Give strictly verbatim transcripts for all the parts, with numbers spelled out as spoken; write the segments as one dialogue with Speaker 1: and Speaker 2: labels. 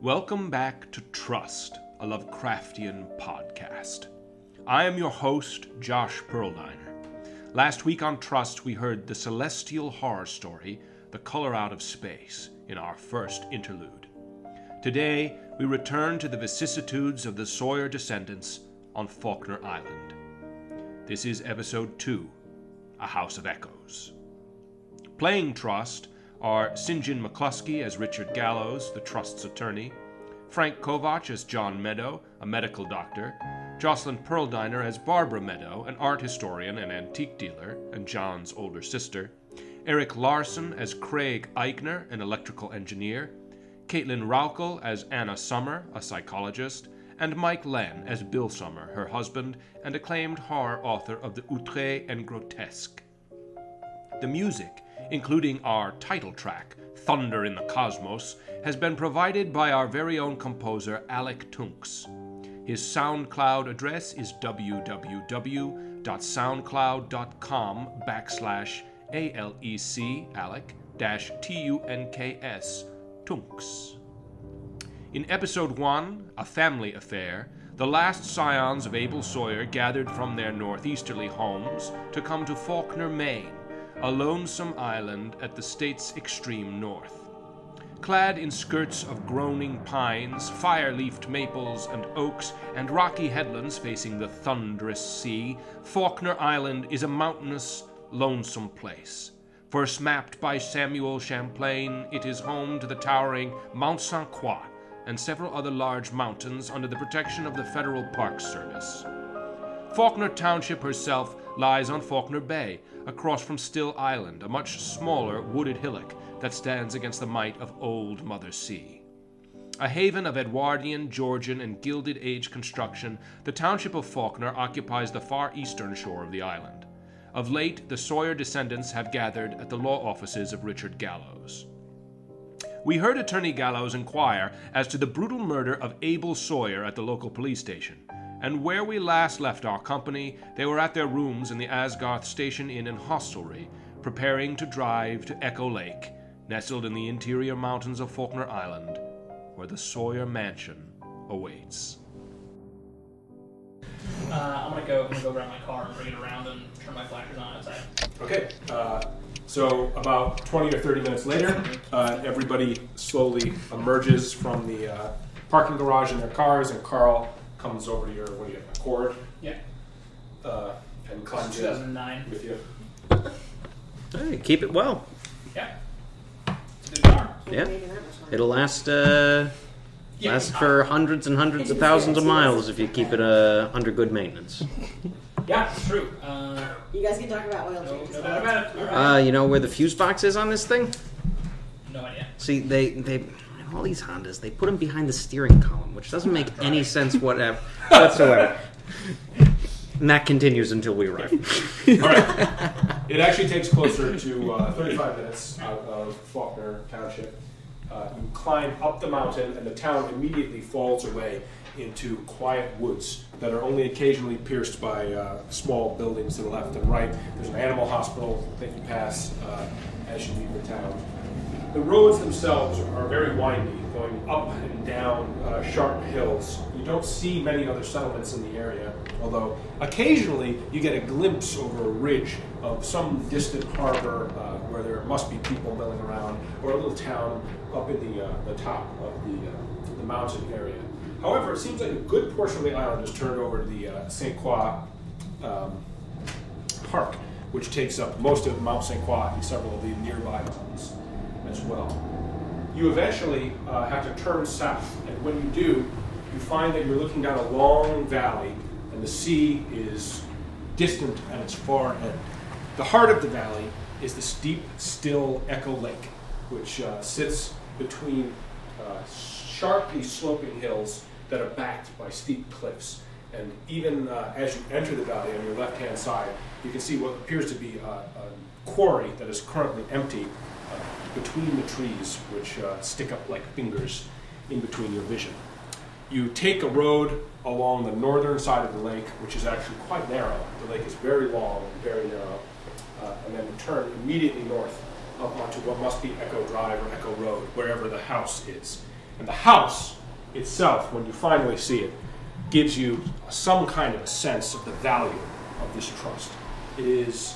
Speaker 1: Welcome back to Trust, a Lovecraftian podcast. I am your host, Josh Pearldiner. Last week on Trust, we heard the celestial horror story, The Color Out of Space, in our first interlude. Today, we return to the vicissitudes of the Sawyer descendants on Faulkner Island. This is episode two, A House of Echoes. Playing Trust are St. John McCluskey as Richard Gallows, the Trust's attorney, Frank Kovach as John Meadow, a medical doctor, Jocelyn Pearldiner as Barbara Meadow, an art historian and antique dealer, and John's older sister, Eric Larson as Craig Eichner, an electrical engineer, Caitlin Raukel as Anna Summer, a psychologist, and Mike Len as Bill Summer, her husband and acclaimed horror author of the Outré and Grotesque. The music, including our title track, Thunder in the Cosmos, has been provided by our very own composer, Alec Tunks. His SoundCloud address is www.soundcloud.com backslash A-L-E-C, Alec, dash T-U-N-K-S, Tunks. In episode one, A Family Affair, the last scions of Abel Sawyer gathered from their northeasterly homes to come to Faulkner, Maine, a lonesome island at the state's extreme north. Clad in skirts of groaning pines, fire-leafed maples and oaks, and rocky headlands facing the thunderous sea, Faulkner Island is a mountainous, lonesome place. First mapped by Samuel Champlain, it is home to the towering Mount Saint Croix and several other large mountains under the protection of the Federal Park Service. Faulkner Township herself lies on Faulkner Bay, across from Still Island, a much smaller wooded hillock that stands against the might of Old Mother Sea. A haven of Edwardian, Georgian, and Gilded Age construction, the township of Faulkner occupies the far eastern shore of the island. Of late, the Sawyer descendants have gathered at the law offices of Richard Gallows. We heard Attorney Gallows inquire as to the brutal murder of Abel Sawyer at the local police station, and where we last left our company, they were at their rooms in the Asgarth Station Inn and Hostelry, preparing to drive to Echo Lake, nestled in the interior mountains of Faulkner Island, where the Sawyer mansion awaits.
Speaker 2: Uh, I'm gonna go. I'm gonna go grab my car and bring it around and turn my flashers on outside.
Speaker 3: Okay. Uh, so about twenty or thirty minutes later, uh, everybody slowly emerges from the uh, parking garage in their cars, and Carl comes over to your, what do you have, Accord?
Speaker 2: Yeah.
Speaker 3: Uh, and climbs
Speaker 2: two thousand nine.
Speaker 3: in with you.
Speaker 4: Hey, keep it well.
Speaker 2: Yeah. It's a good car.
Speaker 4: Yeah. It'll last uh,
Speaker 2: Yeah.
Speaker 4: last for hundreds and hundreds of thousands of miles if you keep it uh, under good maintenance.
Speaker 2: Yeah, it's true. Uh,
Speaker 5: You guys can talk about oil
Speaker 2: no,
Speaker 5: changes.
Speaker 2: no doubt about it. All right.
Speaker 4: Uh, you know where the fuse box is on this thing?
Speaker 2: No idea.
Speaker 4: See, they they all these Hondas, they put them behind the steering column, which doesn't make any sense whatever whatsoever. And that continues until we arrive.
Speaker 3: All right. It actually takes closer to uh, thirty-five minutes out of Faulkner Township. Uh, you climb up the mountain, and the town immediately falls away into quiet woods that are only occasionally pierced by uh, small buildings to the left and right. There's an animal hospital that you pass uh, as you leave the town. The roads themselves are very windy, going up and down uh, sharp hills. You don't see many other settlements in the area, although occasionally you get a glimpse over a ridge of some distant harbor uh, where there must be people milling around, or a little town up in the, uh, the top of the, uh, the mountain area. However, it seems like a good portion of the island is turned over to the uh, Saint Croix um, Park, which takes up most of Mount Saint Croix and several of the nearby mountains as well. You eventually uh, have to turn south, and when you do, you find that you're looking down a long valley, and the sea is distant at its far end. The heart of the valley is the steep, still Echo Lake, which uh, sits between uh, sharply sloping hills that are backed by steep cliffs. And even uh, as you enter the valley on your left-hand side, you can see what appears to be a, a quarry that is currently empty uh, between the trees, which uh, stick up like fingers in between your vision. You take a road along the northern side of the lake, which is actually quite narrow. The lake is very long and very narrow, uh, and then turn immediately north up onto what must be Echo Drive or Echo Road, wherever the house is. And the house itself, when you finally see it, gives you some kind of a sense of the value of this trust. It is...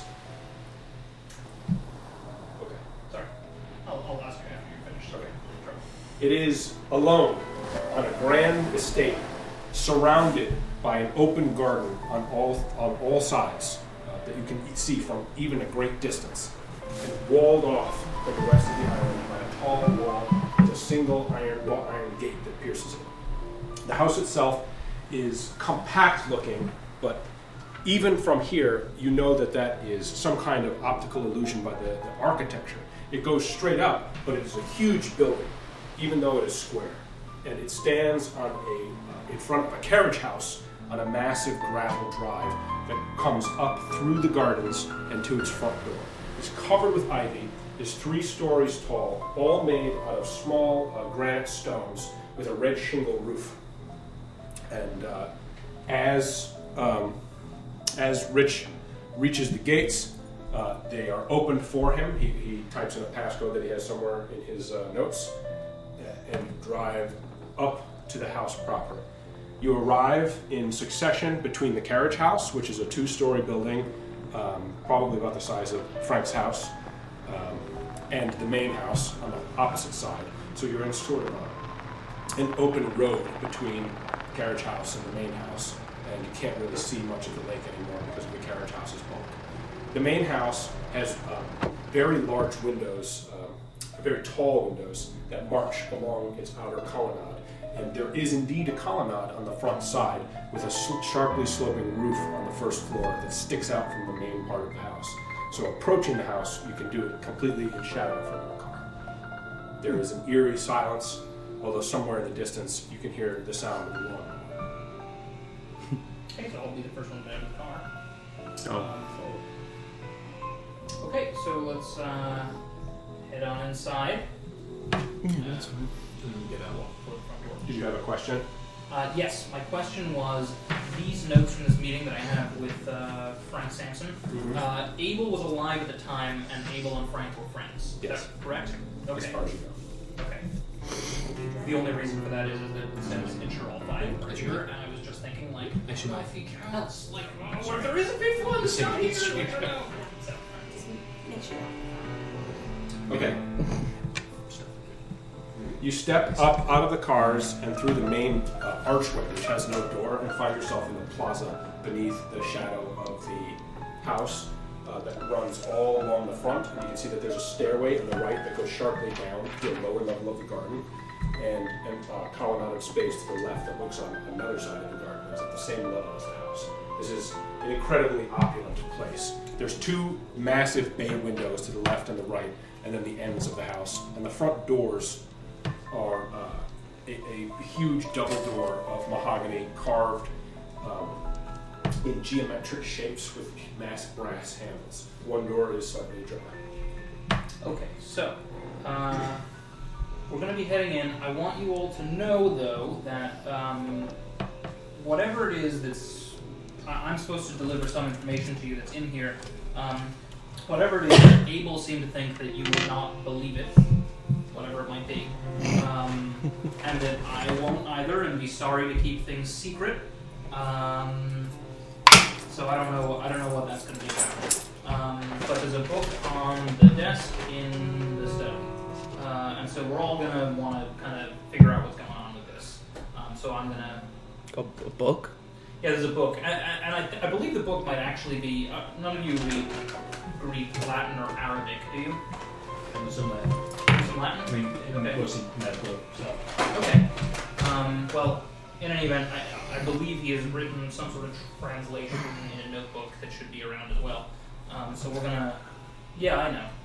Speaker 3: Okay.
Speaker 2: Sorry. I'll, I'll ask you after you're finished.
Speaker 3: Okay. It is alone on a grand estate, surrounded by an open garden on all on all sides uh, that you can see from even a great distance, and walled off from the rest of the island by a tall wall with a single iron wrought iron gate that pierces it. The house itself is compact looking, but even from here, you know that that is some kind of optical illusion by the, the architecture. It goes straight up, but it is a huge building, even though it is square. And it stands on a, uh, in front of a carriage house on a massive gravel drive that comes up through the gardens and to its front door. It's covered with ivy, is three stories tall, all made out of small uh, granite stones with a red shingle roof. And uh, as um, as Rich reaches the gates, uh, they are opened for him. He, he types in a passcode that he has somewhere in his uh, notes, uh, and drive up to the house proper. You arrive in succession between the carriage house, which is a two-story building, um, probably about the size of Frank's house, um, and the main house on the opposite side. So you're in sort of a, an open road between the carriage house and the main house, and you can't really see much of the lake anymore because of the carriage house's bulk. The main house has um, very large windows, um, very tall windows that march along its outer colonnade. And there is indeed a colonnade on the front side with a sharply sloping roof on the first floor that sticks out from the main part of the house. So approaching the house, you can do it completely in shadow from your car. There is an eerie silence, although somewhere in the distance you can hear the sound of the lawnmower.
Speaker 2: Okay, so I'll be the first one to enter the car.
Speaker 4: Oh.
Speaker 2: Um, okay, so let's uh, head on inside.
Speaker 4: Yeah, that's fine.
Speaker 2: Get out for the front door.
Speaker 3: Did you have a question?
Speaker 2: Uh, yes, my question was, these notes from this meeting that I have with uh, Frank Sampson,
Speaker 3: Mhm.
Speaker 2: uh, Abel was alive at the time, and Abel and Frank were friends.
Speaker 3: Yes.
Speaker 2: Is that correct?
Speaker 3: As
Speaker 2: Okay.
Speaker 3: far as you know.
Speaker 2: Okay. The only reason for that is, is that it says insure all five are here, and I was just thinking, like,
Speaker 5: I should
Speaker 2: what
Speaker 5: know.
Speaker 2: if he counts? Like, oh, what if there is a fifth one that's not here? We don't know. So,
Speaker 6: Just make sure.
Speaker 3: Okay. You step up out of the cars and through the main uh, archway, which has no door, and find yourself in the plaza beneath the shadow of the house uh, that runs all along the front. And you can see that there's a stairway on the right that goes sharply down to the lower level of the garden, and a uh, colonnaded space to the left that looks on another side of the garden. It's at the same level as the house. This is an incredibly opulent place. There's two massive bay windows to the left and the right, and then the ends of the house. And the front doors are uh, a, a huge double door of mahogany carved um, in geometric shapes with massive brass handles. One door is slightly ajar.
Speaker 2: okay, so, uh, we're going to be heading in. I want you all to know, though, that um, whatever it is that's... I- I'm supposed to deliver some information to you that's in here. Um, whatever it is, Abel seemed to think that you would not believe it, whatever it might be. Um, and that I won't either, and be sorry to keep things secret. Um, so I don't know. I don't know what that's going to be about. Um, but there's a book on the desk in the study, uh, and so we're all going to want to kind of figure out what's going on with this. Um, so I'm going to.
Speaker 4: A, a book?
Speaker 2: Yeah, there's a book, and, and I, I believe the book might actually be. Uh, none of you read Greek, Latin, or Arabic, do you?
Speaker 5: And some Latin.
Speaker 2: Some Latin.
Speaker 5: I mean,
Speaker 2: Okay.
Speaker 5: mostly medical stuff.
Speaker 2: Okay. Um, well, in any event, I, I believe he has written some sort of translation in a notebook that should be around as well. Um, so we're gonna. Yeah, I know.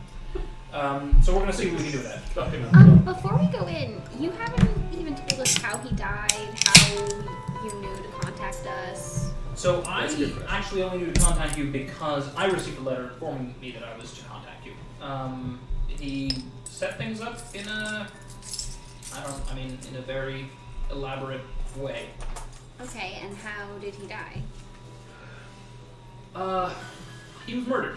Speaker 2: Um, so we're gonna see what we can do with that.
Speaker 6: Um, before we go in, you haven't even told us how he died, how you knew to contact us.
Speaker 2: So I
Speaker 3: That's good.
Speaker 2: actually only knew to contact you because I received a letter informing me that I was to contact you. Um, he set things up in a, I don't, I mean, in a very elaborate way.
Speaker 6: Okay, and how did he die?
Speaker 2: Uh, he was murdered.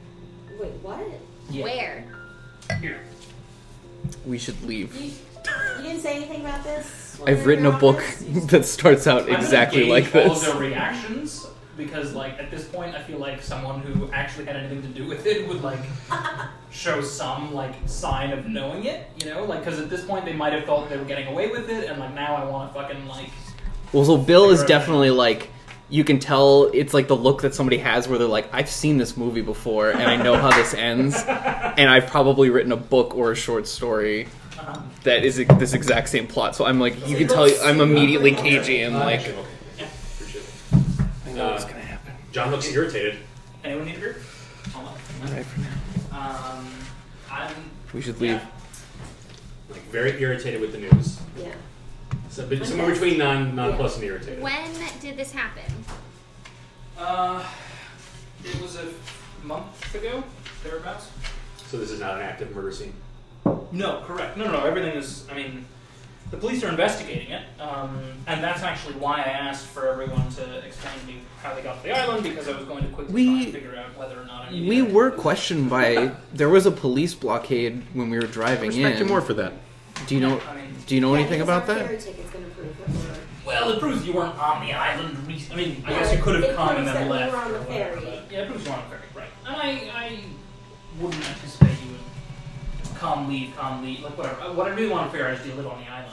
Speaker 7: Wait, what?
Speaker 2: Yeah.
Speaker 6: Where?
Speaker 2: Here.
Speaker 4: We should leave.
Speaker 7: You, You didn't say anything about this? when
Speaker 8: I've
Speaker 7: we were
Speaker 8: written
Speaker 7: in
Speaker 8: a book
Speaker 7: office? You just-
Speaker 8: that starts out
Speaker 2: I'm gonna
Speaker 8: exactly
Speaker 2: gauge
Speaker 8: like
Speaker 2: all of
Speaker 8: this.
Speaker 2: their reactions because, like, at this point, I feel like someone who actually had anything to do with it would like show some like sign of knowing it, you know, like because at this point they might have thought they were getting away with it, and like now I want to fucking like.
Speaker 8: Well, so Bill is
Speaker 2: Figure out-
Speaker 8: definitely like, you can tell it's like the look that somebody has where they're like, I've seen this movie before and I know how this ends, and I've probably written a book or a short story
Speaker 2: Uh-huh.
Speaker 8: that is this exact same plot. So I'm like, you can tell I'm immediately cagey and like,
Speaker 5: Okay. Appreciate it.
Speaker 8: I know what's
Speaker 5: Uh,
Speaker 8: gonna happen.
Speaker 5: John looks irritated.
Speaker 2: Anyone need a beer? Hold on.
Speaker 8: Right for now.
Speaker 2: Um, I'm.
Speaker 8: We should leave.
Speaker 2: Yeah.
Speaker 5: Like very irritated with the news.
Speaker 7: Yeah.
Speaker 5: So, but somewhere between non nonplussed and irritated.
Speaker 6: When did this happen?
Speaker 2: Uh, it was a month ago, thereabouts.
Speaker 5: So this is not an active murder scene.
Speaker 2: No, correct. No, no, no. Everything is. I mean, the police are investigating it, um, and that's actually why I asked for everyone to explain to me how they got to the island, because I was going to quickly
Speaker 8: We-
Speaker 2: try and figure out whether or not any. of
Speaker 8: We
Speaker 2: the-
Speaker 8: were questioned by, there was a police blockade when we were driving
Speaker 4: Respect
Speaker 8: in.
Speaker 4: you more for that.
Speaker 8: Do you know?
Speaker 2: I mean,
Speaker 8: Do you know
Speaker 7: Yeah,
Speaker 8: anything
Speaker 7: because
Speaker 8: about
Speaker 7: our
Speaker 8: that?
Speaker 7: ferry ticket's gonna prove that we're-
Speaker 2: well, it proves you weren't on the island. Re- I mean, I
Speaker 7: Yeah,
Speaker 2: guess you could
Speaker 7: it
Speaker 2: have come and
Speaker 7: proves
Speaker 2: then
Speaker 7: that we
Speaker 2: left.
Speaker 7: were on
Speaker 2: or
Speaker 7: the
Speaker 2: whatever,
Speaker 7: ferry.
Speaker 2: but- Yeah, it proves you were on the ferry, right? And I, I wouldn't anticipate you would come, leave, come, leave, like whatever. Uh, What I really want to figure out is do you live on the island?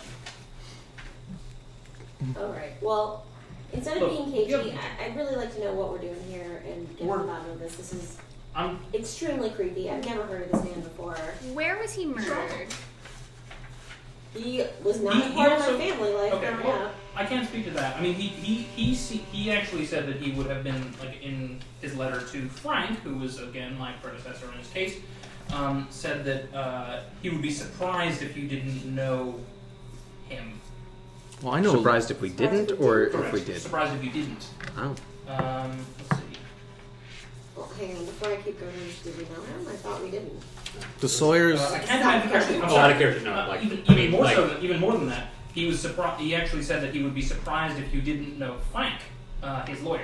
Speaker 7: All right. Well, instead of
Speaker 2: Look,
Speaker 7: being cagey,
Speaker 2: yep.
Speaker 7: I- I'd really like to know what we're doing here and get to
Speaker 2: We're-
Speaker 7: the bottom of this. This is
Speaker 2: I'm
Speaker 7: extremely creepy. I've never heard of this man before.
Speaker 6: Where was he murdered?
Speaker 7: He was not
Speaker 2: He-
Speaker 7: a
Speaker 2: he
Speaker 7: part
Speaker 2: also-
Speaker 7: of my family life
Speaker 2: okay,
Speaker 7: growing
Speaker 2: well,
Speaker 7: up.
Speaker 2: I can't speak to that. I mean, he he he se- he actually said that he would have been like in his letter to Frank, who was again my predecessor in his case, um, said that uh, he would be surprised if you didn't know him.
Speaker 8: Well, I know.
Speaker 4: Surprised if we didn't, or if
Speaker 2: Correct.
Speaker 4: we did.
Speaker 2: Surprised if you didn't.
Speaker 4: Oh.
Speaker 2: Um, let's see.
Speaker 7: Well, hang on. Before I keep going, did we know him? I thought we didn't.
Speaker 8: The Sawyers.
Speaker 2: Uh, I can't imagine actually. I'm
Speaker 5: Oh,
Speaker 2: sorry.
Speaker 5: out of character, no,
Speaker 2: Uh,
Speaker 5: like-
Speaker 2: even,
Speaker 5: I
Speaker 2: even
Speaker 5: mean,
Speaker 2: more
Speaker 5: like-
Speaker 2: so than, even more than that. He was surprised. He actually said that he would be surprised if you didn't know Frank, uh, his lawyer.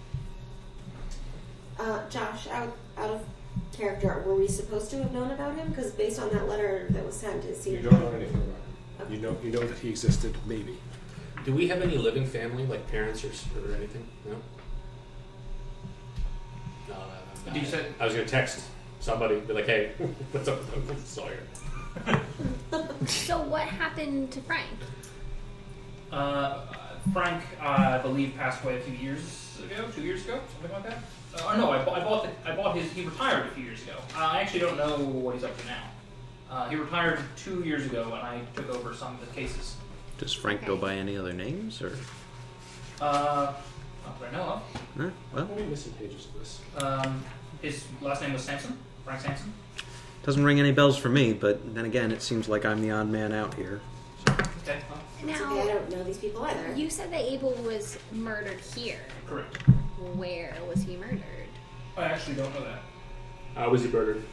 Speaker 7: Uh, Josh, out out of character, were we supposed to have known about him? Because based on that letter that was sent, it
Speaker 3: You
Speaker 7: seemed
Speaker 3: don't know anything about him. You know, you know that he existed, maybe.
Speaker 5: Do we have any living family, like parents or, s- or anything? No. No. uh,
Speaker 2: Did you say-
Speaker 5: I was gonna text somebody, be like, "Hey, what's up with Uncle Sawyer?"
Speaker 6: So what happened to Frank?
Speaker 2: Uh, Frank, uh, I believe, passed away a few years ago, two years ago, something like that. Uh, or no, I, bu- I bought the, I bought his. He retired a few years ago. Uh, I actually don't know what he's up to now. Uh, he retired two years ago, and I took over some of the cases.
Speaker 4: Does Frank go by any other names, or?
Speaker 2: Uh, not that I know of.
Speaker 4: Huh? Well,
Speaker 3: How many missing pages of this?
Speaker 2: Um, his last name was Sampson, Frank Sampson.
Speaker 4: doesn't ring any bells for me. But then again, it seems like I'm the odd man out here.
Speaker 2: Okay, well,
Speaker 7: It's
Speaker 6: Now,
Speaker 7: okay, I don't know these people either.
Speaker 6: you said that Abel was murdered here.
Speaker 2: correct.
Speaker 6: Where was he murdered?
Speaker 2: I actually don't know that.
Speaker 5: How was he murdered?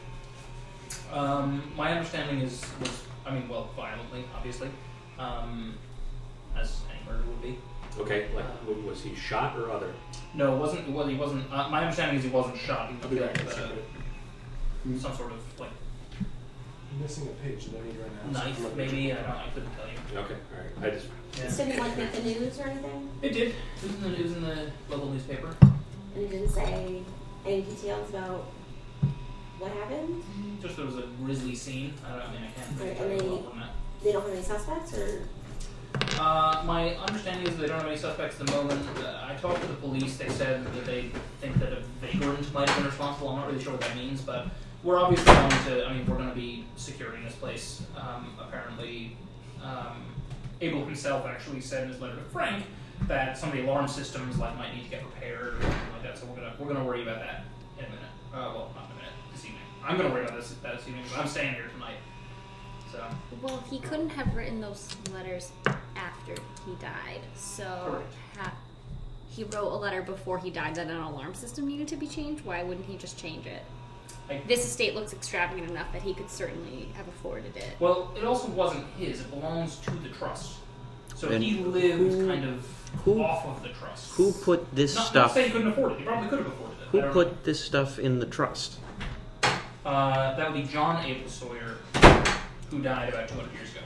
Speaker 2: Um, my understanding is, was, I mean, well, violently, obviously, um, as any murder would be.
Speaker 5: Okay, like w- was he shot or other?
Speaker 2: No, it wasn't. Well, he wasn't. Uh, my understanding is he wasn't shot. He was
Speaker 3: I'll be
Speaker 2: killed
Speaker 3: back in a
Speaker 2: with
Speaker 3: second.
Speaker 2: uh, some sort of like
Speaker 3: I'm missing a page that I need right now. so
Speaker 2: knife,
Speaker 3: I'm not-
Speaker 2: maybe. I don't. I couldn't tell you.
Speaker 5: Okay, all right. I just
Speaker 7: This
Speaker 2: Yeah.
Speaker 7: didn't like make the news or anything,
Speaker 2: It did. It was in the, it was in the local newspaper.
Speaker 7: and it didn't say any details about what happened.
Speaker 2: Just there was a grisly scene. I don't. I mean, I can't really
Speaker 7: Right,
Speaker 2: tell
Speaker 7: and
Speaker 2: you
Speaker 7: they-
Speaker 2: more than that.
Speaker 7: They don't have any suspects, or
Speaker 2: Uh, my understanding is they don't have any suspects at the moment. Uh, I talked to the police. They said that they think that a vagrant might have been responsible. I'm not really sure what that means, but we're obviously going to. I mean, we're going to be securing this place. Um, apparently, um, Abel himself actually said in his letter to Frank that some of the alarm systems like might need to get repaired or something like that. So we're gonna we're gonna worry about that in a minute. Uh, well, not in a minute. This evening. I'm gonna worry about this that this evening. 'Cause I'm staying here tonight. So.
Speaker 6: Well, he couldn't have written those letters after he died. So
Speaker 2: Correct.
Speaker 6: ha- he wrote a letter before he died that an alarm system needed to be changed. Why wouldn't he just change it?
Speaker 2: I-
Speaker 6: This estate looks extravagant enough that he could certainly have afforded it.
Speaker 2: Well, it also wasn't his. It belongs to the trust. So
Speaker 4: And
Speaker 2: he lived
Speaker 4: who-
Speaker 2: kind of
Speaker 4: who-
Speaker 2: off of the trust.
Speaker 4: Who put this
Speaker 2: not, Not
Speaker 4: stuff?
Speaker 2: to say he couldn't afford it. He probably could have afforded it. I
Speaker 4: Who
Speaker 2: don't
Speaker 4: put this stuff in the trust?
Speaker 2: know. Uh, that would be John Abel Sawyer, who died about two hundred years ago.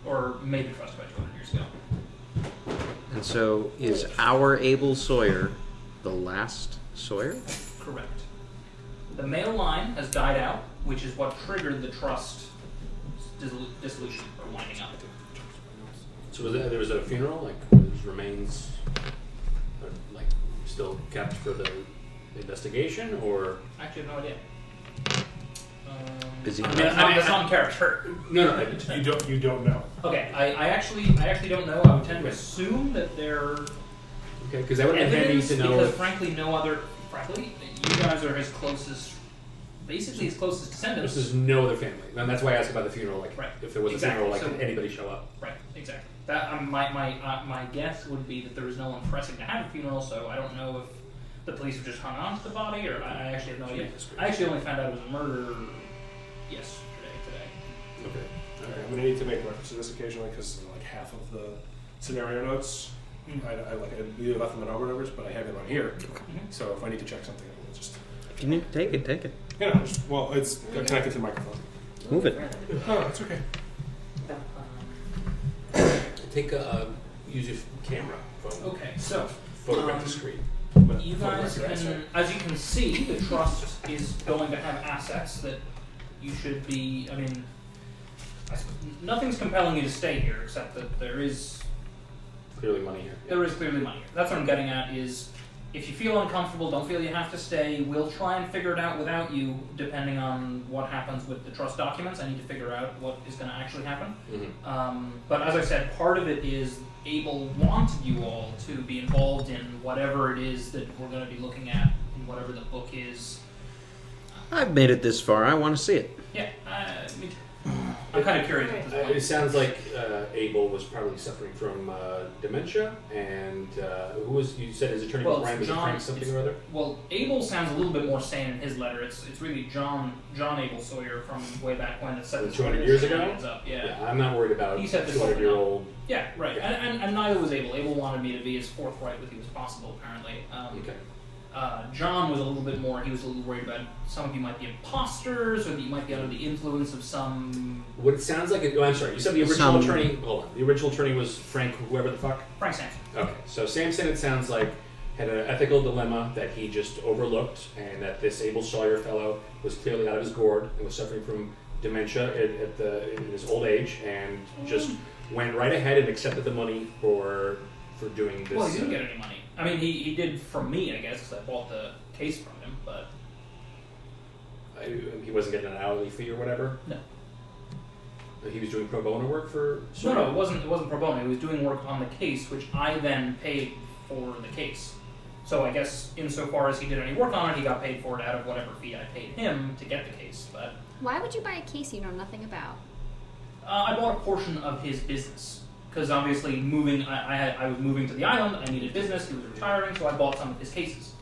Speaker 2: or made the trust about two hundred years ago.
Speaker 4: And so, is our Abel Sawyer the last Sawyer?
Speaker 2: Correct. The male line has died out, which is what triggered the trust dissolu- dissolution or winding up.
Speaker 5: So was that, there was a funeral, like his remains, are, like still kept for the investigation, or
Speaker 2: I actually have no idea. Um,
Speaker 4: Is he-
Speaker 2: I mean, I mean, that's not in character.
Speaker 5: no, no, I,
Speaker 3: You don't. You don't know.
Speaker 2: Okay, I, I actually, I actually don't know. I would tend to assume that they're
Speaker 5: okay, because that would have been handy
Speaker 2: evidence,
Speaker 5: to know.
Speaker 2: because
Speaker 5: If,
Speaker 2: frankly, no other. Frankly, you guys are his closest, basically his closest descendants.
Speaker 5: this is no other family, and that's why I asked about the funeral. Like,
Speaker 2: Right.
Speaker 5: if there was
Speaker 2: Exactly.
Speaker 5: a funeral, like,
Speaker 2: So-
Speaker 5: did anybody show up?
Speaker 2: Right, exactly. That um, my my uh, my guess would be that there was no one pressing to have a funeral. So I don't know if the police have just hung on to the body, or I, I actually have no idea.
Speaker 5: Jesus Christ.
Speaker 2: I actually only found out it was a murder yesterday, today.
Speaker 5: Okay.
Speaker 3: Okay, I'm gonna need to make reference to this occasionally because like half of the scenario notes,
Speaker 2: Mhm.
Speaker 3: I, I like I either left them in overovers, but I have it on here.
Speaker 2: Mhm.
Speaker 3: So if I need to check something, I will just
Speaker 4: If you need to take it, take it.
Speaker 3: you know, just, well, it's connected to the microphone.
Speaker 4: Move it.
Speaker 3: Oh, it's okay.
Speaker 5: Take a uh, use your camera phone.
Speaker 2: Okay, so
Speaker 5: Photograph
Speaker 2: um,
Speaker 5: the screen.
Speaker 3: But
Speaker 2: you
Speaker 3: for the
Speaker 2: guys
Speaker 3: record, I
Speaker 2: can,
Speaker 3: said-
Speaker 2: as you can see, the trust is going to have assets that you should be. I mean, I suppose nothing's compelling you to stay here except that there is
Speaker 5: Clearly money here.
Speaker 2: there is clearly money here. That's what I'm getting at. Is if you feel uncomfortable, don't feel you have to stay. We'll try and figure it out without you, depending on what happens with the trust documents. I need to figure out what is going to actually happen.
Speaker 5: Mm-hmm.
Speaker 2: Um, but as I said, part of it is Abel wanted you all to be involved in whatever it is that we're going to be looking at, in whatever the book is.
Speaker 4: I've made it this far. I want to see it.
Speaker 2: Yeah, uh, me too. I'm kind of curious at this
Speaker 5: Uh,
Speaker 2: point.
Speaker 5: it sounds like uh, Abel was probably suffering from uh, dementia, and uh, who was you said his attorney
Speaker 2: Well,
Speaker 5: was Brian
Speaker 2: it's
Speaker 5: was it
Speaker 2: John-
Speaker 5: Frank something
Speaker 2: it's-
Speaker 5: or other?
Speaker 2: Well, Abel sounds a little bit more sane in his letter. It's it's really John John Abel Sawyer from way back when it set
Speaker 5: From
Speaker 2: this
Speaker 5: two hundred
Speaker 2: whole
Speaker 5: years ago?
Speaker 2: shenanigans up. Yeah.
Speaker 5: I'm not worried about
Speaker 2: He said this
Speaker 5: two hundred year old.
Speaker 2: Yeah, right. And, and, and neither was Abel. Abel wanted me to be as forthright with you as possible, apparently. Um,
Speaker 5: Okay.
Speaker 2: uh, John was a little bit more, he was a little worried about some of you might be imposters, or that you might be under the influence of some
Speaker 5: What it sounds like. It, oh, I'm sorry. You said the original
Speaker 4: Some-
Speaker 5: attorney. Hold on. The original attorney was Frank, whoever the fuck.
Speaker 2: Frank Sampson.
Speaker 5: Okay. So Samson, it sounds like, had an ethical dilemma that he just overlooked, and that this Abel Sawyer fellow was clearly out of his gourd and was suffering from dementia at, at the in his old age, and just went right ahead and accepted the money for for doing this.
Speaker 2: Well, he didn't
Speaker 5: uh,
Speaker 2: get any money. I mean, he, he did from me, I guess, because I bought the case from him, but
Speaker 5: I, he wasn't getting an hourly fee or whatever.
Speaker 2: no.
Speaker 5: He was doing pro bono work for.
Speaker 2: No, no, it wasn't, it wasn't pro bono. He was doing work on the case, which I then paid for the case. So I guess insofar as he did any work on it, he got paid for it out of whatever fee I paid him to get the case. But
Speaker 6: Why would you buy a case you know nothing about?
Speaker 2: uh, I bought a portion of his business. Because obviously moving, I, I, had, I was moving to the island, I needed business, he was retiring, so I bought some of his cases.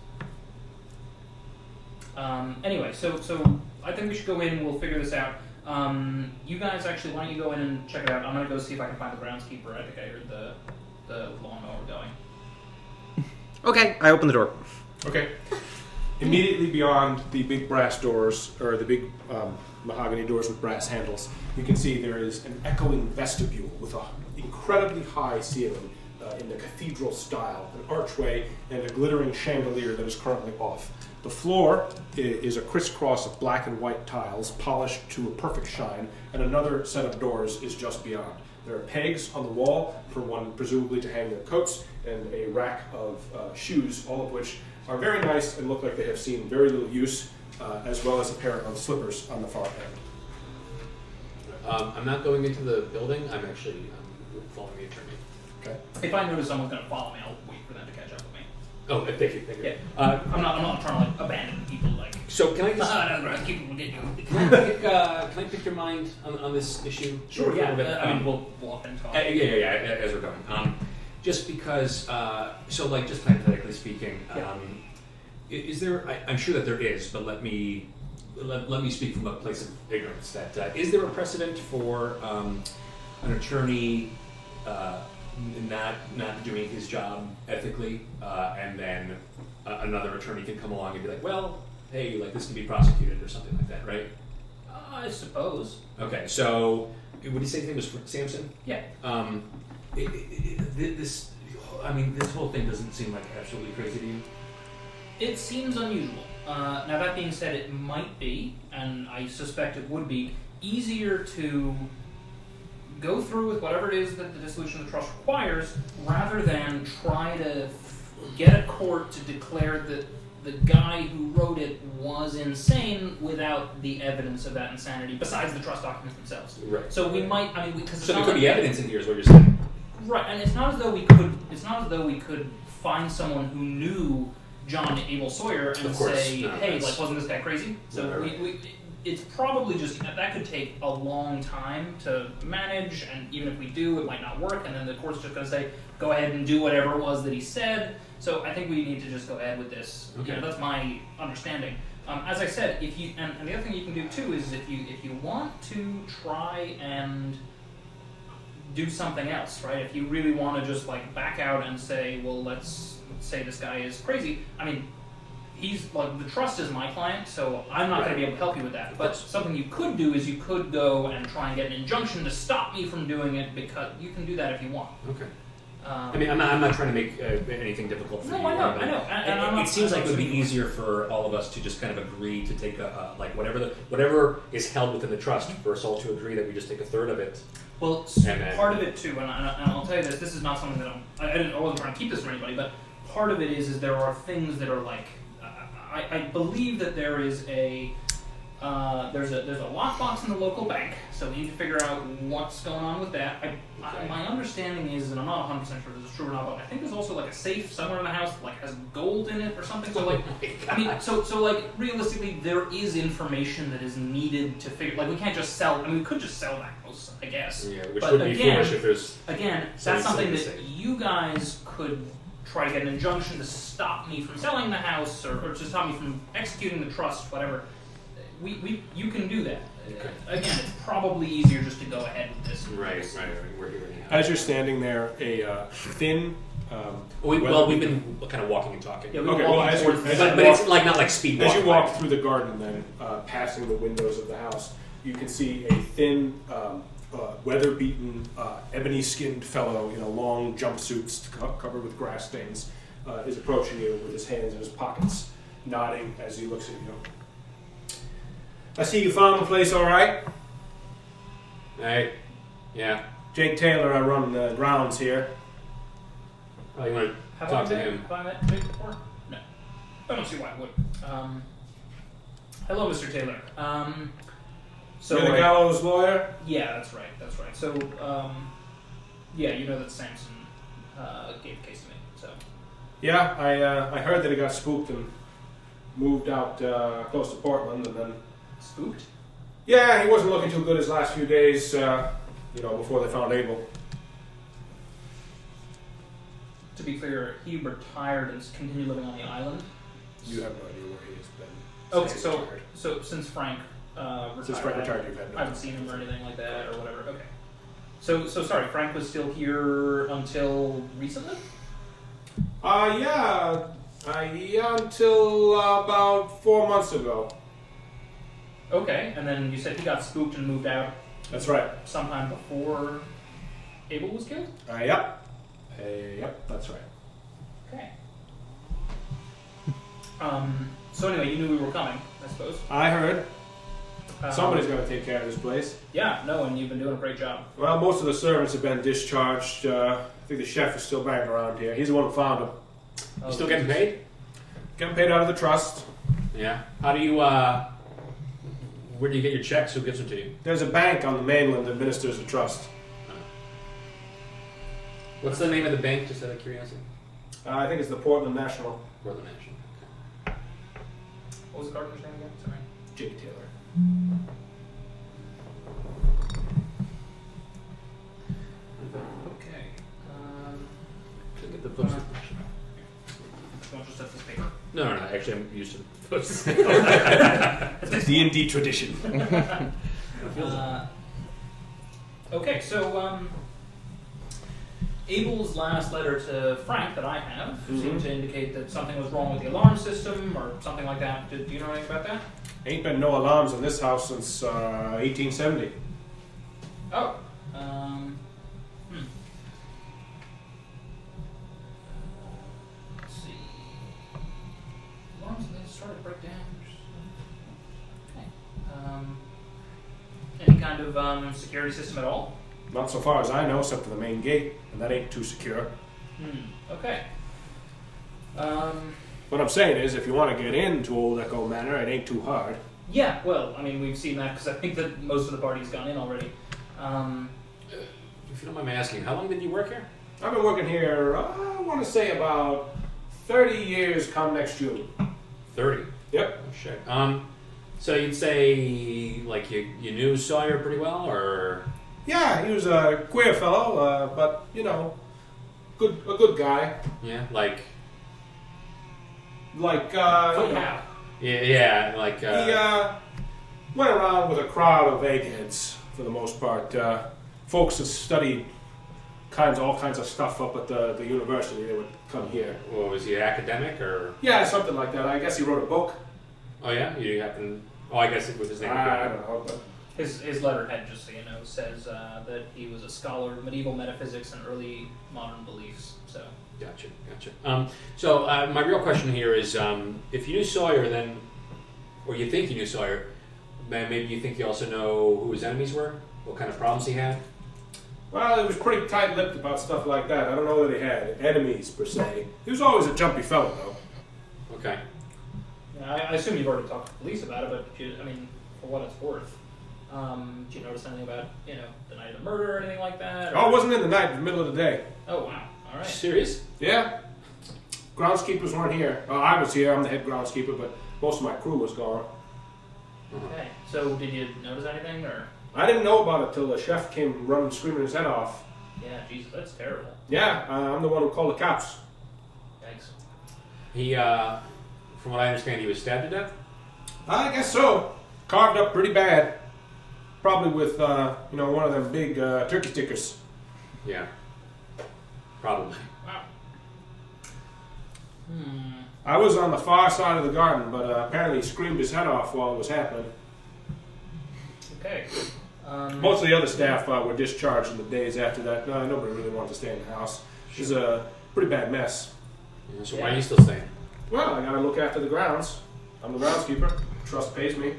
Speaker 2: Um, anyway, so so I think we should go in and we'll figure this out. Um, you guys actually, why don't you go in and check it out? I'm going to go see if I can find the groundskeeper. I think I heard the, the lawnmower going.
Speaker 4: Okay, I open the door.
Speaker 3: Okay. Immediately beyond the big brass doors, or the big um, mahogany doors with brass handles, you can see there is an echoing vestibule with an incredibly high ceiling uh, in the cathedral style, an archway, and a glittering chandelier that is currently off. The floor i- is a crisscross of black and white tiles, polished to a perfect shine, and another set of doors is just beyond. There are pegs on the wall for one presumably to hang their coats, and a rack of uh, shoes, all of which are very nice and look like they have seen very little use, uh, as well as a pair of slippers on the far end.
Speaker 5: Um, I'm not going into the building. I'm actually um, following the attorney.
Speaker 3: Okay.
Speaker 2: If I notice someone's going to follow me, I'll wait for them to catch up with me.
Speaker 5: Oh, uh, thank you. Thank you.
Speaker 2: Yeah.
Speaker 5: Uh,
Speaker 2: I'm not, I'm not trying to like abandon people like,
Speaker 5: so can I just
Speaker 2: ah, no, the groundskeeper will get you.
Speaker 5: can I pick, uh, can I pick your mind on, on this issue?
Speaker 2: Sure,
Speaker 5: for a
Speaker 2: yeah.
Speaker 5: little bit?
Speaker 2: Uh, I mean,
Speaker 5: Um,
Speaker 2: we'll walk and talk.
Speaker 5: Uh, yeah, yeah, yeah, as we're going. Um, just because, uh, so like, just hypothetically speaking, um,
Speaker 2: Yeah.
Speaker 5: i- is there, I, I'm sure that there is, but let me, let, let me speak from a place of ignorance, that, uh, is there a precedent for um, an attorney uh, n- not, not doing his job ethically, uh, and then uh, another attorney can come along and be like, well, hey, like this can be prosecuted or something like that, right?
Speaker 2: Uh, I suppose.
Speaker 5: Okay, so What did you say his name was? Samson?
Speaker 2: Yeah.
Speaker 5: Um, it, it, it, this, I mean, this whole thing doesn't seem like absolutely crazy to you.
Speaker 2: It seems unusual. Uh, now that being said, it might be, and I suspect it would be, easier to go through with whatever it is that the dissolution of the trust requires, rather than try to f- get a court to declare that the guy who wrote it was insane without the evidence of that insanity, besides the trust documents themselves.
Speaker 5: Right.
Speaker 2: So we might, I mean, because
Speaker 5: So there could be evidence in here, is what you're saying.
Speaker 2: right, and it's not as though we could, it's not as though we could find someone who knew John Abel Sawyer and
Speaker 5: Of course,
Speaker 2: say,
Speaker 5: no,
Speaker 2: hey,
Speaker 5: that's-
Speaker 2: like, wasn't this guy crazy? So
Speaker 5: No, right.
Speaker 2: we, we, it's probably just, that could take a long time to manage, and even if we do, it might not work, and then the court's just going to say, go ahead and do whatever it was that he said. So I think we need to just go ahead with this.
Speaker 5: Okay.
Speaker 2: You know, that's my understanding. Um, as I said, if you, and, and the other thing you can do too is if you, if you want to try and do something else, right? If you really want to just like back out and say, well, let's, let's say this guy is crazy. I mean, he's like, the trust is my client, so I'm not going to be able to help you with that. But something you could do is you could go and try and get an injunction to stop me from doing it, because you can do that if you want.
Speaker 5: Okay.
Speaker 2: Um,
Speaker 5: I mean, I'm not, I'm not trying to make uh, anything difficult for
Speaker 2: No,
Speaker 5: you.
Speaker 2: I know,
Speaker 5: but
Speaker 2: I know, and-
Speaker 5: it,
Speaker 2: and I'm
Speaker 5: it
Speaker 2: not-
Speaker 5: seems
Speaker 2: I'm
Speaker 5: like it would be
Speaker 2: not-
Speaker 5: easier for all of us to just kind of agree to take a, uh, like whatever the whatever is held within the trust, for us all to agree that we just take a third of it.
Speaker 2: Well, s-
Speaker 5: And then-
Speaker 2: part of it too, and, I, and I'll tell you this: this is not something that I'm. I, I didn't. I wasn't trying to keep this for anybody, but part of it is, is there are things that are like. Uh, I, I believe that there is a. Uh, there's a there's a lockbox in the local bank, so we need to figure out what's going on with that. I, I, my understanding is, and I'm not one hundred percent sure if this is true or not, but I think there's also like a safe somewhere in the house that like has gold in it or something. So like, I mean, so so like realistically, there is information that is needed to figure. Like we can't just sell. I mean, we could just sell that house, I guess.
Speaker 5: Yeah, which
Speaker 2: But
Speaker 5: would be
Speaker 2: again-
Speaker 5: foolish if there's.
Speaker 2: Again,
Speaker 5: Something
Speaker 2: that's something
Speaker 5: safe to
Speaker 2: that
Speaker 5: say.
Speaker 2: you guys could try to get an injunction to stop me from selling the house, or, or to stop me from executing the trust, whatever. We, we you can do that.
Speaker 5: Okay.
Speaker 2: Again, it's probably easier just to go ahead with this.
Speaker 5: Right, right, right. We're here now.
Speaker 3: As you're standing there, a uh, thin. Um,
Speaker 5: We,
Speaker 3: weather-
Speaker 5: well, we've been kind of walking and talking.
Speaker 2: Yeah, we
Speaker 3: Okay,
Speaker 2: walk
Speaker 3: well, as you-
Speaker 2: towards
Speaker 3: as
Speaker 2: the-
Speaker 5: but but it's like not like speed walk.
Speaker 3: As you walk
Speaker 5: like-
Speaker 3: through the garden, then uh, passing the windows of the house, you can see a thin, um, uh, weather-beaten, uh, ebony-skinned fellow in a long jumpsuit co- covered with grass stains uh, is approaching you with his hands in his pockets, nodding as he looks at you. I see you found the place all right.
Speaker 5: Hey, yeah.
Speaker 3: Jake Taylor, I run the grounds here.
Speaker 5: Oh, you want to
Speaker 2: Have
Speaker 5: talk
Speaker 2: I
Speaker 5: to
Speaker 2: met,
Speaker 5: him?
Speaker 2: have I met Jake before? No. I don't see why I would. Um, hello, Mister Taylor. Um, so
Speaker 3: You're the
Speaker 2: I-
Speaker 3: gallows lawyer?
Speaker 2: Yeah, that's right. That's right. So, um, yeah, you know that Samson uh, gave the case to me. So,
Speaker 3: Yeah, I uh, I heard that he got spooked and moved out uh, close to Portland, and then
Speaker 2: spooked.
Speaker 3: yeah, he wasn't looking too good his last few days. Uh, you know, before they found Abel.
Speaker 2: To be clear, he retired and s- continued living on the island.
Speaker 3: You have no idea where he has been.
Speaker 2: Okay,
Speaker 3: since he
Speaker 2: so
Speaker 3: retired.
Speaker 2: so since Frank uh, retired,
Speaker 3: Since Frank
Speaker 2: I-
Speaker 3: retired, you've had no
Speaker 2: I haven't seen him or anything like that or whatever. Okay. So so sorry, Frank was still here until recently.
Speaker 3: Uh, yeah, uh, yeah, until uh, about four months ago.
Speaker 2: Okay, and then you said he got spooked and moved out
Speaker 3: That's right.
Speaker 2: sometime before Abel was killed.
Speaker 3: Uh, yep. Uh, yep, that's right.
Speaker 2: Okay. Um. So anyway, you knew we were coming, I suppose.
Speaker 3: I heard
Speaker 2: Um,
Speaker 3: somebody's going to take care of this place.
Speaker 2: Yeah. No, and you've been doing a great job.
Speaker 3: Well, most of the servants have been discharged. Uh, I think the chef is still banging around here. He's the one who found him.
Speaker 5: You still getting paid?
Speaker 3: Getting paid out of the trust.
Speaker 5: Yeah. How do you, uh, where do you get your checks? Who gives them to you?
Speaker 3: There's a bank on the mainland that administers the trust.
Speaker 5: What's the name of the bank, just out of curiosity?
Speaker 3: Uh, I think it's the Portland National.
Speaker 5: Portland National.
Speaker 2: What was the gardener's name again? Sorry.
Speaker 3: Jake Taylor.
Speaker 2: Okay. Um.
Speaker 5: Should get the books.
Speaker 2: Don't just have this paper.
Speaker 5: No, no, no. Actually, I'm used to the books.
Speaker 3: It's D and D tradition.
Speaker 2: Uh, okay, so um, Abel's last letter to Frank that I have
Speaker 3: Mhm.
Speaker 2: seemed to indicate that something was wrong with the alarm system or something like that. Do, do you know anything about that?
Speaker 3: Ain't been no alarms in this house since uh, eighteen seventy.
Speaker 2: Oh. Um. Hmm. Let's see. Alarms they started to break down. Okay. Um. Any kind of um, security system at all?
Speaker 3: Not so far as I know, except for the main gate, and that ain't too secure.
Speaker 2: Hmm. Okay. Um.
Speaker 3: What I'm saying is, if you want to get into Old Echo Manor, it ain't too hard.
Speaker 2: Yeah. Well, I mean, we've seen that because I think that most of the party's gone in already. Um.
Speaker 5: If you don't mind me asking, how long did you work here?
Speaker 3: I've been working here, uh, I want to say about thirty years come next June.
Speaker 5: Thirty.
Speaker 3: Yep.
Speaker 5: Oh shit. Um. So you'd say like you you knew Sawyer pretty well, or?
Speaker 3: Yeah, he was a queer fellow, uh, but, you know, good a good guy.
Speaker 5: Yeah. Like.
Speaker 3: Like, uh, you
Speaker 2: Funny
Speaker 3: know,
Speaker 2: how.
Speaker 5: Yeah. Yeah. Like. Uh,
Speaker 3: he uh, went around with a crowd of eggheads for the most part. Uh, folks that studied kinds, all kinds of stuff up at the, the university, they would come here.
Speaker 5: Well, was he academic or?
Speaker 3: Yeah, something like that. I guess he wrote a book.
Speaker 5: Oh yeah. You happen. Oh, I guess it was his name.
Speaker 3: I don't know, but
Speaker 2: His his letterhead, just so you know, says uh, that he was a scholar of medieval metaphysics and early modern beliefs. So.
Speaker 5: Gotcha, gotcha. Um, so uh, my real question here is, um, if you knew Sawyer, then, or you think you knew Sawyer, ma- maybe you think you also know who his enemies were, what kind of problems he had.
Speaker 3: well, he was pretty tight-lipped about stuff like that. I don't know that he had enemies per se. He was always a jumpy fellow, though.
Speaker 5: Okay.
Speaker 2: Yeah, I, I assume you've already talked to the police about it, but you, I mean, for what it's worth, um, did you notice anything about, you know, the night of the murder or anything like that? Or...
Speaker 3: Oh, it wasn't in the night, it was the middle of the day.
Speaker 2: Oh wow! All right.
Speaker 5: Serious?
Speaker 3: Yeah. Groundskeepers weren't here. Well, I was here. I'm the head groundskeeper, but most of my crew was gone.
Speaker 2: Okay. So did you notice anything, or?
Speaker 3: I didn't know about it till the chef came running, screaming his head off.
Speaker 2: Yeah, Jesus, that's terrible.
Speaker 3: Yeah, uh, I'm the one who called the cops.
Speaker 2: Thanks.
Speaker 5: He, uh, from what I understand, he was stabbed to death?
Speaker 3: I guess so. Carved up pretty bad. Probably with, uh, you know, one of them big uh, turkey stickers.
Speaker 5: Yeah. Probably.
Speaker 2: Wow. Hmm.
Speaker 3: I was on the far side of the garden, but uh, apparently he screamed his head off while it was happening.
Speaker 2: Okay. Um,
Speaker 3: Most of the other staff uh, were discharged in the days after that. No, nobody really wanted to stay in the house. It was a pretty bad mess.
Speaker 5: Yeah, so why are you still staying?
Speaker 3: Well, I gotta look after the grounds. I'm the groundskeeper. Trust pays me.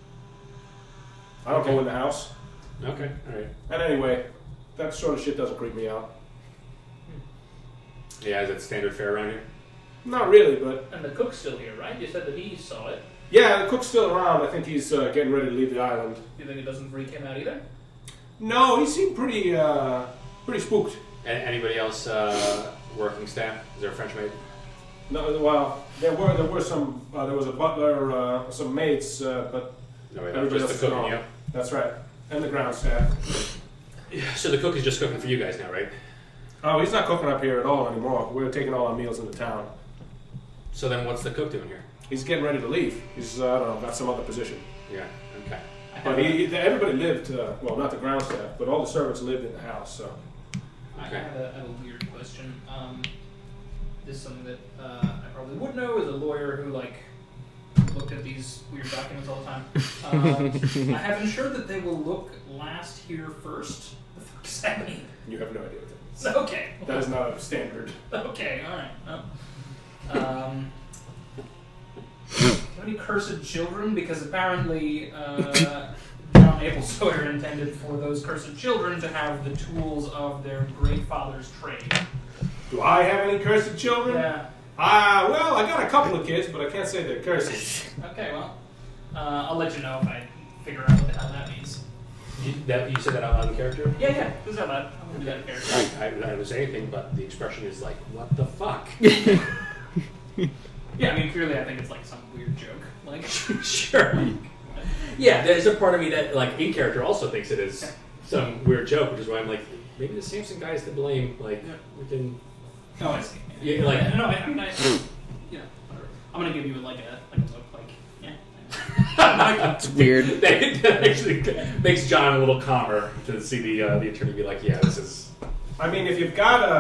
Speaker 3: I don't
Speaker 5: Okay.
Speaker 3: go in the house.
Speaker 5: Okay, alright.
Speaker 3: And anyway, that sort of shit doesn't creep me out.
Speaker 5: Yeah, is that standard fare around here?
Speaker 3: Not really, but
Speaker 2: and the cook's still here, right? You said that he saw it.
Speaker 3: yeah, the cook's still around. I think he's uh, getting ready to leave the island.
Speaker 2: You think it doesn't freak him out either?
Speaker 3: No, he seemed pretty, uh, pretty spooked.
Speaker 5: A- anybody else uh, working staff? Is there a French maid?
Speaker 3: No, well, there were there were some. Uh, there was a butler, uh, some maids, uh, but
Speaker 5: No, wait,
Speaker 3: everybody
Speaker 5: just
Speaker 3: else
Speaker 5: the
Speaker 3: is
Speaker 5: cook and
Speaker 3: gone.
Speaker 5: you?
Speaker 3: That's right, and the ground staff.
Speaker 5: So the cook is just cooking for you guys now, right?
Speaker 3: Oh, he's not cooking up here at all anymore. We're taking all our meals into town.
Speaker 5: So then what's the cook doing here?
Speaker 3: He's getting ready to leave. He's, uh, I don't know, got some other position.
Speaker 5: Yeah, okay.
Speaker 2: I have,
Speaker 3: But
Speaker 2: a,
Speaker 3: he, everybody lived, uh, well, not the ground staff, but all the servants lived in the house, so.
Speaker 2: I
Speaker 5: Okay.
Speaker 2: have a, I have a weird question. Um, this is something that uh, I probably would know as a lawyer who like looked at these weird documents all the time. Um, I have ensured that they will look last here first. The fuck does that mean?
Speaker 3: You have no idea what that means.
Speaker 2: Okay.
Speaker 3: That is not a standard.
Speaker 2: Okay, alright. Well, um, do you have any cursed children? Because apparently uh, John Abel Sawyer intended for those cursed children to have the tools of their great father's trade.
Speaker 3: Do I have any cursed children?
Speaker 2: Yeah.
Speaker 3: Ah, well, I got a couple of kids, but I can't say they're cursed.
Speaker 2: Okay, well, uh, I'll let you know if I figure out what the hell that means.
Speaker 5: You, that, you said that out loud in character?
Speaker 2: Yeah, yeah, this is how that. I'm gonna do that in character.
Speaker 5: I, I, I didn't say anything, but the expression is like, what the fuck?
Speaker 2: Yeah, I mean, clearly I think it's like some weird joke. Like,
Speaker 5: Sure. Yeah, there's a part of me that, like, in character also thinks it is some weird joke, which is why I'm like, maybe the Samson guy's to blame. Like,
Speaker 2: Yeah.
Speaker 5: we can.
Speaker 2: no, I see.
Speaker 5: Yeah, like-
Speaker 2: no, I, I mean, I, you know, whatever. I'm gonna give you like a like a look, like, yeah.
Speaker 8: It's weird.
Speaker 5: that, that actually makes John a little calmer to see the uh, the attorney be like, yeah, this is.
Speaker 3: I mean, if you've got a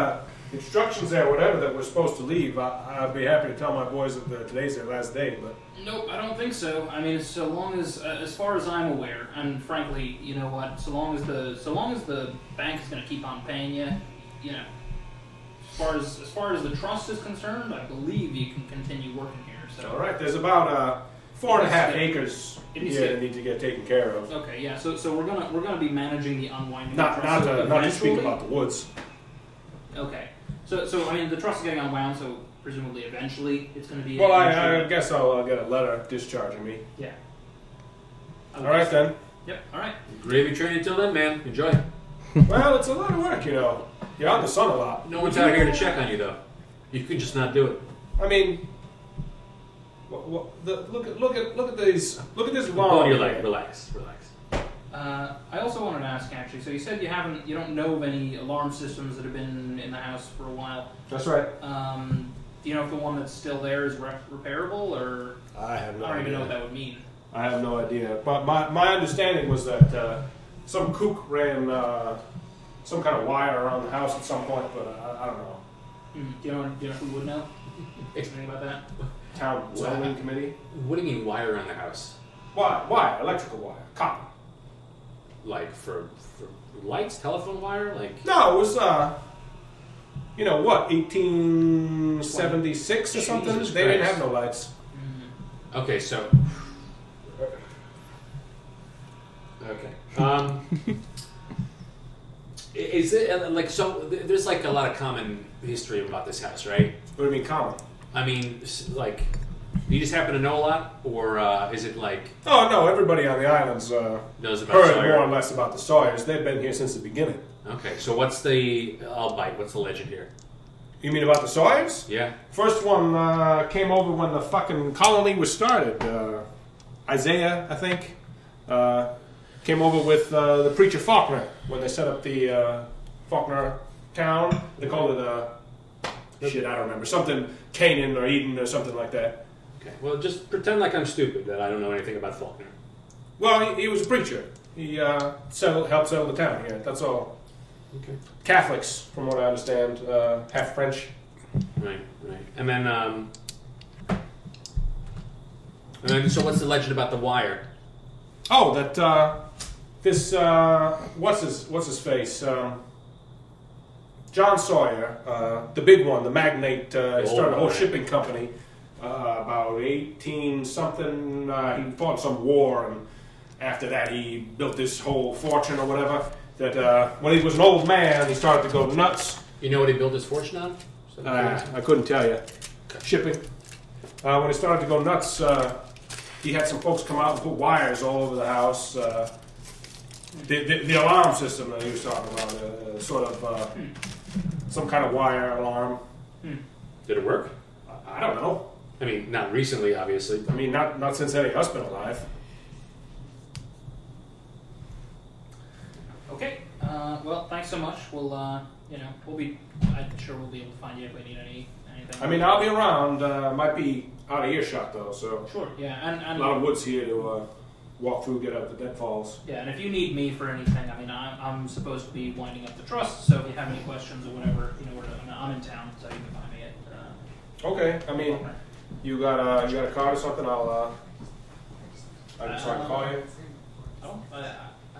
Speaker 3: instructions there, whatever that we're supposed to leave, I, I'd be happy to tell my boys that the, today's their last day. But
Speaker 2: Nope, I don't think so. I mean, so long as, uh, as far as I'm aware, and frankly, you know what? So long as the, so long as the bank is going to keep on paying you, you know, as far as as far as the trust is concerned, I believe you can continue working here. So
Speaker 3: all right, there's about uh, four and a half
Speaker 2: It needs to get-
Speaker 3: acres
Speaker 2: it needs
Speaker 3: here
Speaker 2: to
Speaker 3: that need to get taken care of.
Speaker 2: Okay, yeah. So so we're gonna we're gonna be managing the unwinding.
Speaker 3: Not
Speaker 2: of
Speaker 3: not
Speaker 2: the trust
Speaker 3: to, not to speak
Speaker 2: eventually.
Speaker 3: about the woods.
Speaker 2: Okay. So so I mean, the trust is getting unwound. So presumably, eventually, it's going to be.
Speaker 3: Well, I, I
Speaker 2: eventually-
Speaker 3: guess I'll uh, get a letter discharging me.
Speaker 2: Yeah.
Speaker 3: All right then.
Speaker 2: Yep. All right.
Speaker 5: Gravy train until then, man. Enjoy.
Speaker 3: Well, it's a lot of work, you know. You're out in the sun a lot.
Speaker 5: No one's out here to check on you, though. You could just not do it.
Speaker 3: I mean, what, what, the, look at look at look at these look at this
Speaker 5: Go on
Speaker 3: lawn.
Speaker 5: your leg. Relax. Relax.
Speaker 2: Uh, I also wanted to ask, actually. So you said you haven't, you don't know of any alarm systems that have been in the house for a while.
Speaker 3: That's right.
Speaker 2: Um, do you know if the one that's still there is re- repairable, or
Speaker 3: I have no
Speaker 2: I don't
Speaker 3: idea.
Speaker 2: even know what that would mean.
Speaker 3: I have no idea. But my, my understanding was that uh, some kook ran uh, some kind of wire around the house at some point, but I, I don't know.
Speaker 2: Hmm. Do you know? Do you know who would know? Anything about that?
Speaker 3: Town zoning committee.
Speaker 5: What do you mean wire around the house?
Speaker 3: Wire, wire, electrical wire, copper.
Speaker 5: Like for for lights, telephone wire? Like
Speaker 3: No, it was uh, you know what, eighteen seventy-six or something.
Speaker 5: Jesus
Speaker 3: They didn't
Speaker 5: Christ.
Speaker 3: have no lights.
Speaker 2: Mm-hmm.
Speaker 5: okay, so okay. Um, i- is it uh, like so? th- There's like a lot of common history about this house, right?
Speaker 3: What do you mean common?
Speaker 5: I mean, s- like, you just happen to know a lot, or uh, is it like
Speaker 3: Oh no, everybody on the islands uh,
Speaker 5: knows about
Speaker 3: heard
Speaker 5: Sawyer?
Speaker 3: more or less about the Sawyers. They've been here since the beginning.
Speaker 5: Okay, so what's the? I'll bite. What's the legend here?
Speaker 3: You mean about the Sawyers?
Speaker 5: Yeah.
Speaker 3: First one uh, came over when the fucking colony was started. Uh, Isaiah, I think, uh, came over with uh, the preacher Faulkner when they set up the uh, Faulkner town. They called it uh, shit. I don't remember something Canaan or Eden or something like that.
Speaker 5: Okay. Well, just pretend like I'm stupid that I don't know anything about Faulkner.
Speaker 3: Well, he, he was a preacher. He uh, settled, helped settle the town here. That's all.
Speaker 5: Okay.
Speaker 3: Catholics, from what I understand, uh, half French.
Speaker 5: Right. Right. And then, um, and then, so what's the legend about the wire?
Speaker 3: Oh, that uh, this uh, what's his what's his face? Um, John Sawyer, uh, the big one, the magnate, uh, he started a whole
Speaker 5: Oh,
Speaker 3: shipping company uh, about eighteen something. Uh, he fought some war, and after that, he built this whole fortune or whatever. That uh, when he was an old man, he started to go nuts.
Speaker 5: You know what he built his fortune on? Something
Speaker 3: Uh,
Speaker 5: curious?
Speaker 3: I couldn't tell you. Shipping. Uh, when he started to go nuts, uh, he had some folks come out and put wires all over the house. Uh, the, the, the alarm system that he was talking about, uh, uh, sort of uh, some kind of wire alarm.
Speaker 5: Did it work?
Speaker 3: I, I don't know.
Speaker 5: I mean, not recently, obviously.
Speaker 3: I mean, not not since Eddie Huss been alive.
Speaker 2: Okay. Uh, well, thanks so much. We'll, uh, you know, we'll be. I'm sure we'll be able to find you if we need any anything.
Speaker 3: I mean, I'll be around. Uh, might be out of earshot though, so
Speaker 2: Sure. Yeah. And
Speaker 3: a lot of
Speaker 2: and
Speaker 3: woods here to uh, walk through, get out the deadfalls.
Speaker 2: yeah. And if you need me for anything, I mean, I'm, I'm supposed to be winding up the trust. So if you have any questions or whatever, you know, where to, I mean, I'm in town, so you can find me at. Uh,
Speaker 3: Okay. I mean,
Speaker 2: Faulkner.
Speaker 3: you got a you got a card or something? I'll uh, I can try to call you.
Speaker 2: Oh. Uh,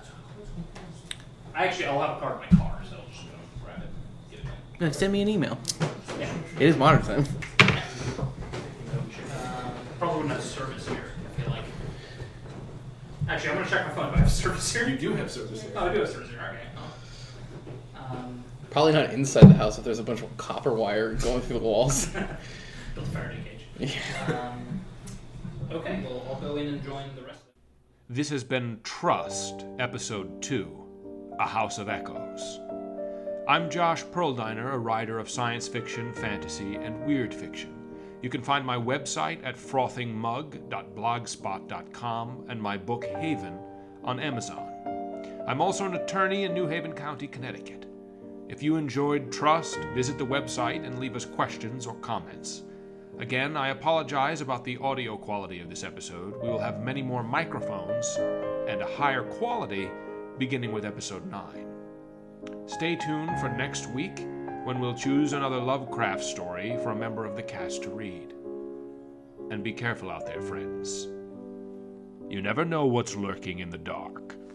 Speaker 2: I actually, I'll have a card in my car, so I'll just go grab it. Get it in.
Speaker 8: No, send me an email.
Speaker 2: Yeah.
Speaker 8: It is modern time.
Speaker 2: Uh, probably wouldn't have service here, I feel like. Actually, I'm gonna check my phone if I have service here.
Speaker 3: You do have service here.
Speaker 2: Oh, I do have service here, okay. Oh. Um,
Speaker 8: Probably not inside the house if there's a bunch of copper wire going through the walls.
Speaker 2: built a Faraday cage. Um, okay, well, I'll go in and join the rest of it.
Speaker 1: This has been Trust, Episode two, A House of Echoes. I'm Josh Perldiner, a writer of science fiction, fantasy, and weird fiction. You can find my website at frothing mug dot blogspot dot com and my book Haven on Amazon. I'm also an attorney in New Haven County, Connecticut. If you enjoyed Trust, visit the website and leave us questions or comments. Again, I apologize about the audio quality of this episode. We will have many more microphones and a higher quality beginning with episode nine. Stay tuned for next week, when we'll choose another Lovecraft story for a member of the cast to read. And be careful out there, friends. You never know what's lurking in the dark.